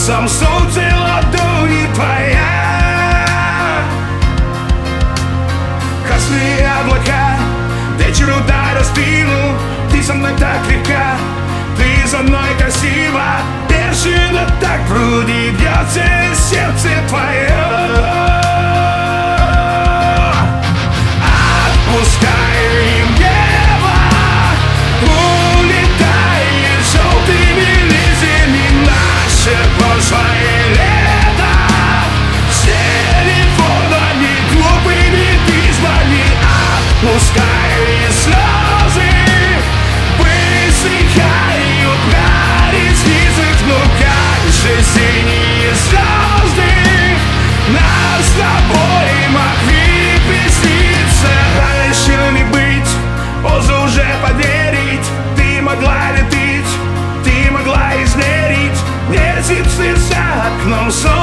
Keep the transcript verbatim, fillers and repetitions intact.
Сам солнце ладони твоя. Красные облака вечер ударил спину. Ты со мной так легка, ты со мной красива. Бешено так в груди бьется сердце твое. Отпускай небо, улетает желтыми листьями наше прошлое лето. С телефонами глупыми письмами. Отпускай слезы, высыхают на ресницах. Ну как же синие звезды нас с тобой могли присниться. Раньше не быть, поздно уже поверить. Ты могла лететь, ты могла измерить месяцы за окном.